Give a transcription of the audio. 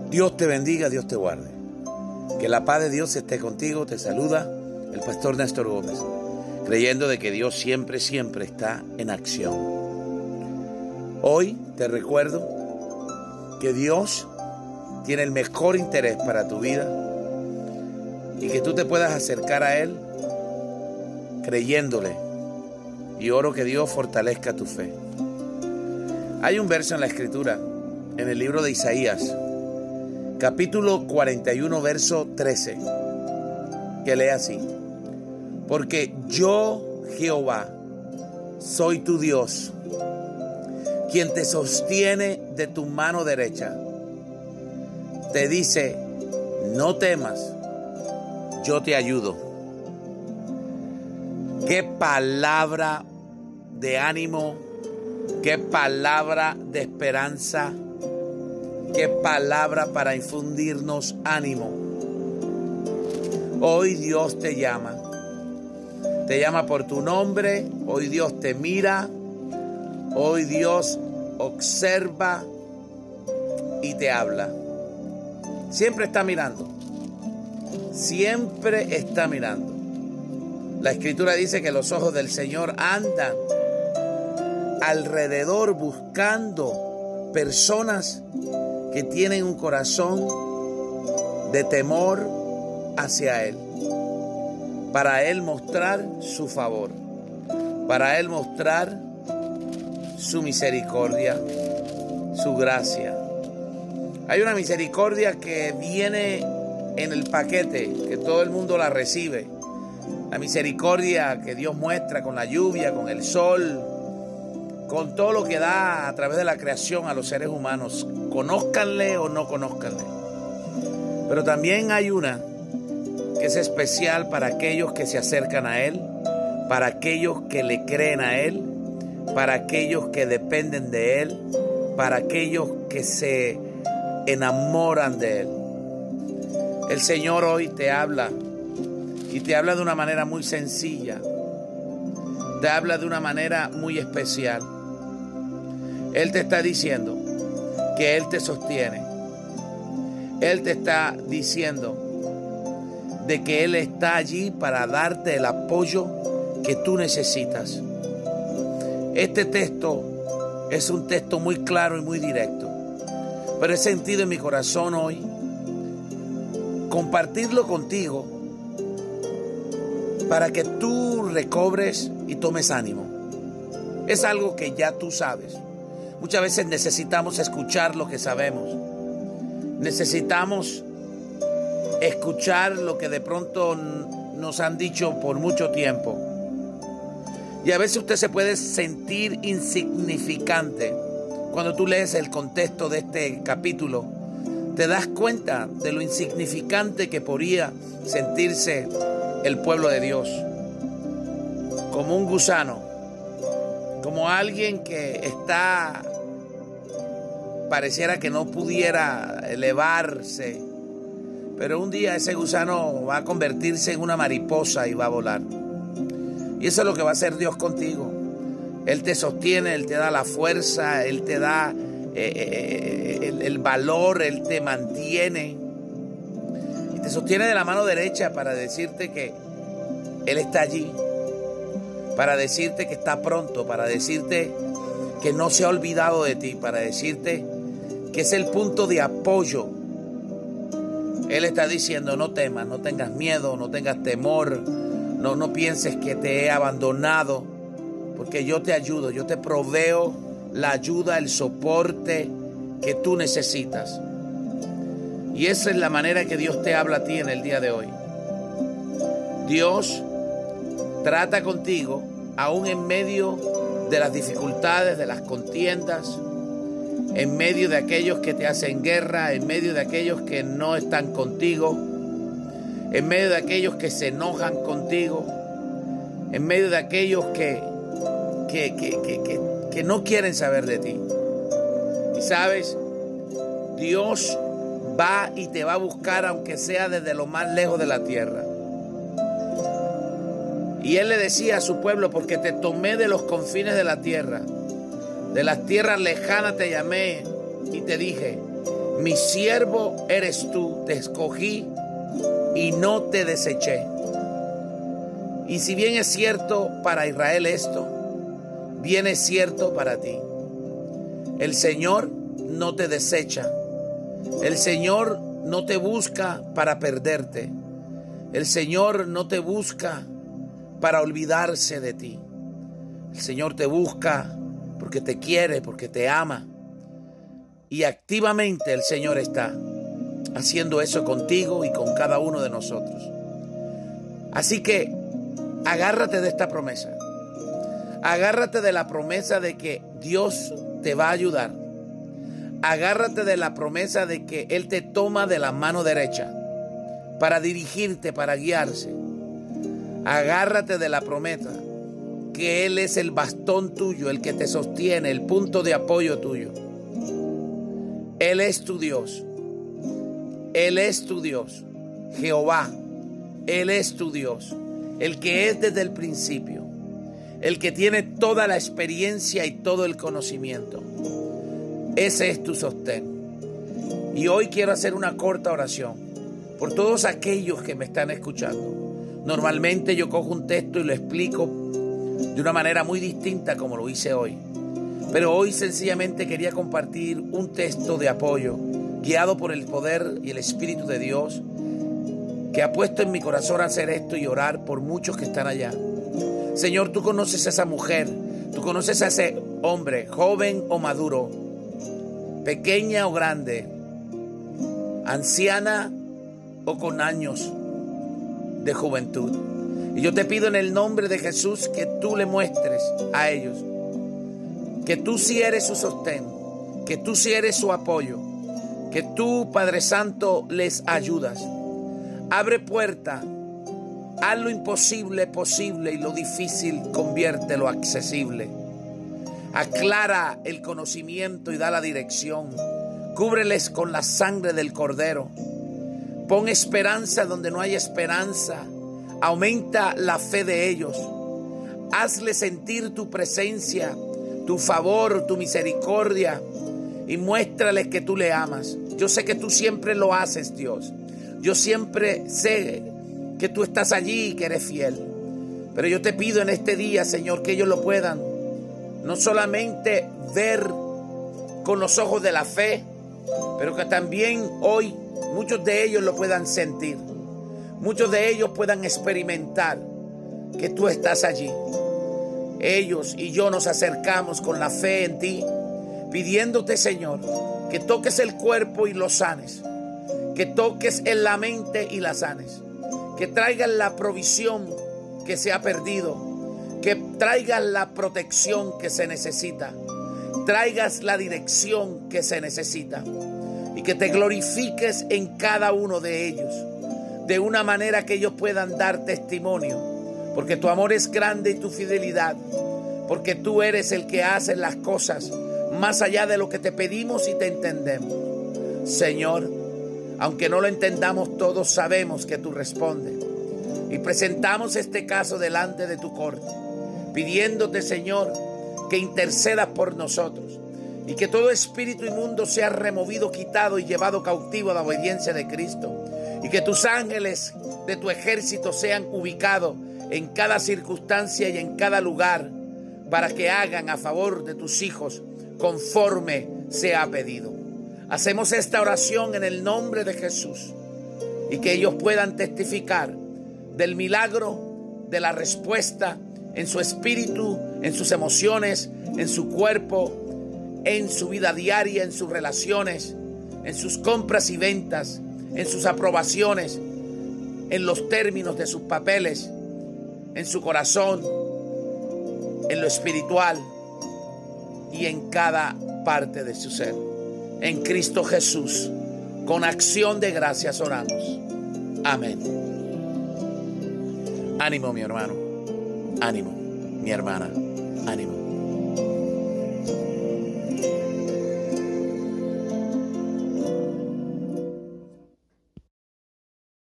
Dios te bendiga, Dios te guarde. Que la paz de Dios esté contigo. Te saluda el pastor Néstor Gómez, creyendo de que Dios siempre está en acción. Hoy te recuerdo que Dios tiene el mejor interés para tu vida y que tú te puedas acercar a Él creyéndole. Y oro que Dios fortalezca tu fe. Hay un verso en la Escritura, en el libro de Isaías, capítulo 41, verso 13, que lee así: porque yo, Jehová, soy tu Dios, quien te sostiene de tu mano derecha. Te dice, no temas, yo te ayudo. Qué palabra de ánimo, qué palabra de esperanza, qué palabra para infundirnos ánimo. Hoy Dios te llama por tu nombre. Hoy Dios te mira, hoy Dios observa y te habla. Siempre está mirando, siempre está mirando. La Escritura dice que los ojos del Señor andan alrededor buscando personas que tienen un corazón de temor hacia Él, para Él mostrar su favor, para Él mostrar su misericordia, su gracia. Hay una misericordia que viene en el paquete, que todo el mundo la recibe. La misericordia que Dios muestra con la lluvia, con el sol, con todo lo que da a través de la creación a los seres humanos, conózcanle o no conózcanle. Pero también hay una que es especial para aquellos que se acercan a Él, para aquellos que le creen a Él, para aquellos que dependen de Él, para aquellos que se enamoran de Él. El Señor hoy te habla, y te habla de una manera muy sencilla, te habla de una manera muy especial. Él te está diciendo que Él te sostiene. Él te está diciendo de que Él está allí para darte el apoyo que tú necesitas. Este texto es un texto muy claro y muy directo, pero he sentido en mi corazón hoy compartirlo contigo para que tú recobres y tomes ánimo. Es algo que ya tú sabes. Muchas veces necesitamos escuchar lo que sabemos. Necesitamos escuchar lo que de pronto nos han dicho por mucho tiempo. Y a veces usted se puede sentir insignificante. Cuando tú lees el contexto de este capítulo, te das cuenta de lo insignificante que podría sentirse el pueblo de Dios. Como un gusano, como alguien que pareciera que no pudiera elevarse, pero un día ese gusano va a convertirse en una mariposa y va a volar. Y eso es lo que va a hacer Dios contigo. Él te sostiene, Él te da la fuerza, Él te da el valor, Él te mantiene. Y te sostiene de la mano derecha para decirte que Él está allí, para decirte que está pronto, para decirte que no se ha olvidado de ti, para decirte que es el punto de apoyo. Él está diciendo, no temas, no tengas miedo, no tengas temor, no pienses que te he abandonado, porque yo te ayudo, yo te proveo la ayuda, el soporte que tú necesitas. Y esa es la manera que Dios te habla a ti en el día de hoy. Dios trata contigo aún en medio de las dificultades, de las contiendas, en medio de aquellos que te hacen guerra, en medio de aquellos que no están contigo, en medio de aquellos que se enojan contigo, en medio de aquellos que no quieren saber de ti. Y sabes, Dios va y te va a buscar aunque sea desde lo más lejos de la tierra. Y Él le decía a su pueblo, porque te tomé de los confines de la tierra, de las tierras lejanas te llamé y te dije, Mi siervo eres tú, te escogí y no te deseché. Y si bien es cierto para Israel esto, bien es cierto para ti. El Señor no te desecha. El Señor no te busca para perderte. El Señor no te busca para olvidarse de ti. El Señor te busca porque te quiere, porque te ama. Y activamente el Señor está haciendo eso contigo y con cada uno de nosotros. Así que agárrate de esta promesa. Agárrate de la promesa de que Dios te va a ayudar. Agárrate de la promesa de que Él te toma de la mano derecha para dirigirte, para guiarse. Agárrate de la promesa que Él es el bastón tuyo, el que te sostiene, el punto de apoyo tuyo. Él es tu Dios. Él es tu Dios. Jehová. Él es tu Dios. El que es desde el principio. El que tiene toda la experiencia y todo el conocimiento. Ese es tu sostén. Y hoy quiero hacer una corta oración por todos aquellos que me están escuchando. Normalmente yo cojo un texto y lo explico de una manera muy distinta como lo hice hoy. Pero hoy sencillamente quería compartir un texto de apoyo, guiado por el poder y el Espíritu de Dios, que ha puesto en mi corazón hacer esto y orar por muchos que están allá. Señor, tú conoces a esa mujer, tú conoces a ese hombre, joven o maduro, pequeña o grande, anciana o con años de juventud. Y yo te pido en el nombre de Jesús que tú le muestres a ellos que tú sí eres su sostén, que tú sí eres su apoyo, que tú, Padre Santo, les ayudas. Abre puerta, haz lo imposible posible y lo difícil conviértelo accesible. Aclara el conocimiento y da la dirección. Cúbreles con la sangre del Cordero. Pon esperanza donde no hay esperanza. Aumenta la fe de ellos. Hazle sentir tu presencia, tu favor, tu misericordia, y muéstrales que tú le amas. Yo sé que tú siempre lo haces, Dios. Yo siempre sé que tú estás allí y que eres fiel. Pero yo te pido en este día, Señor, que ellos lo puedan no solamente ver con los ojos de la fe, pero que también hoy muchos de ellos lo puedan sentir. Muchos de ellos puedan experimentar que tú estás allí. Ellos y yo nos acercamos con la fe en ti, pidiéndote, Señor, que toques el cuerpo y lo sanes, que toques en la mente y la sanes, que traigas la provisión que se ha perdido, que traigas la protección que se necesita, traigas la dirección que se necesita y que te glorifiques en cada uno de ellos, de una manera que ellos puedan dar testimonio. Porque tu amor es grande y tu fidelidad. Porque tú eres el que hace las cosas más allá de lo que te pedimos y te entendemos. Señor, aunque no lo entendamos todos, sabemos que tú respondes. Y presentamos este caso delante de tu corte, pidiéndote, Señor, que intercedas por nosotros. Y que todo espíritu inmundo sea removido, quitado y llevado cautivo a la obediencia de Cristo. Y que tus ángeles de tu ejército sean ubicados en cada circunstancia y en cada lugar, para que hagan a favor de tus hijos conforme se ha pedido. Hacemos esta oración en el nombre de Jesús y que ellos puedan testificar del milagro, de la respuesta en su espíritu, en sus emociones, en su cuerpo, en su vida diaria, en sus relaciones, en sus compras y ventas, en sus aprobaciones, en los términos de sus papeles, en su corazón, en lo espiritual y en cada parte de su ser. En Cristo Jesús, con acción de gracias oramos. Amén. Ánimo, mi hermano. Ánimo, mi hermana. Ánimo.